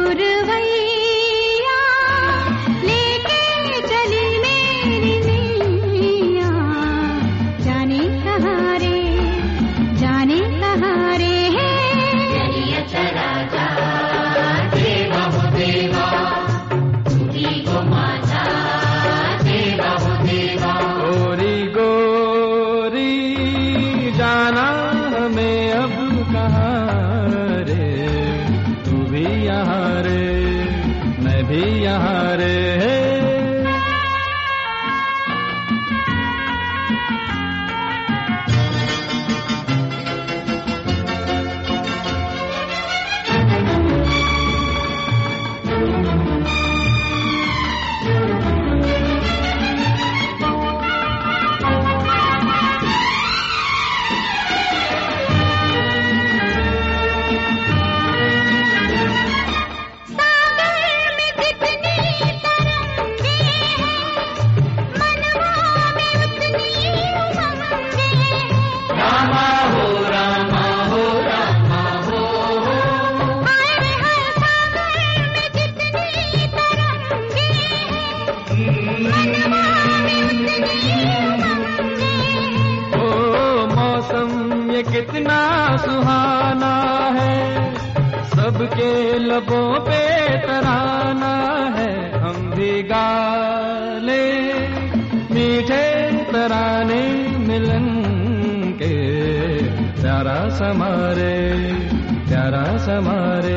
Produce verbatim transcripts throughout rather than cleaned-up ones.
कितना सुहाना है, सबके लबों पे तराना है। हम भी गा ले मीठे तराने मिलन के, प्यारा समारे प्यारा समारे।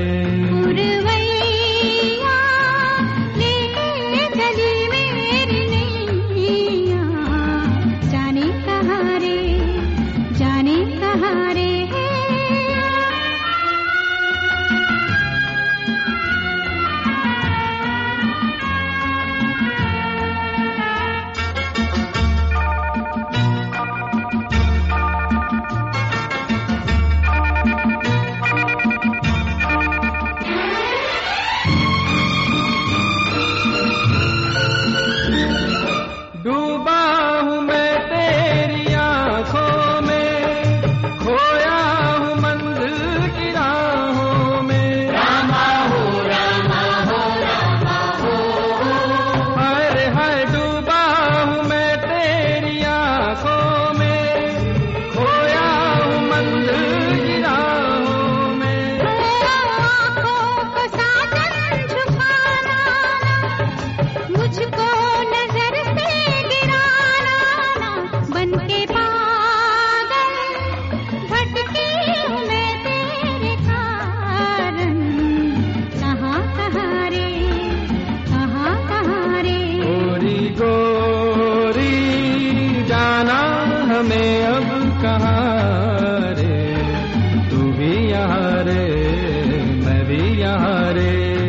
हमें अब कहाँ रे, तू भी यहाँ रे मैं भी यहाँ रे।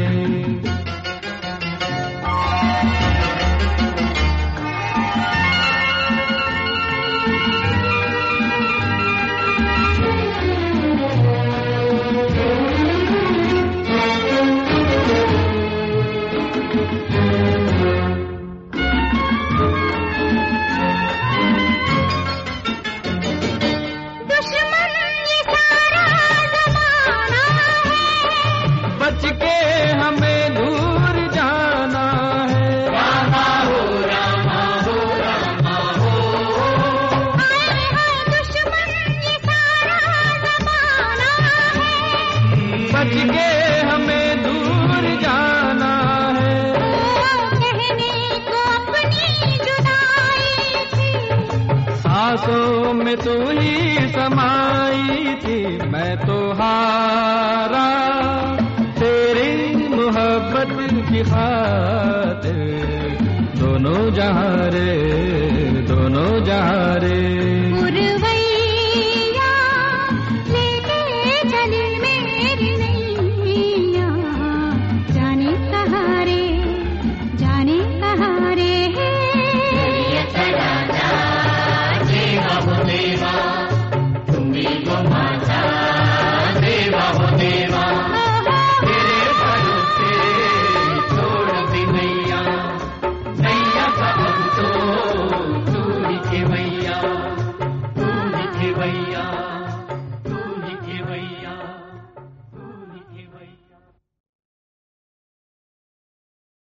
बच के हमें दूर जाना है, कहने को अपनी जुदाई थी, सांसों में तू ही समाई थी। मैं तो हारा तेरी मोहब्बत की खातिर, दोनों जहां रे दोनों जहां रे।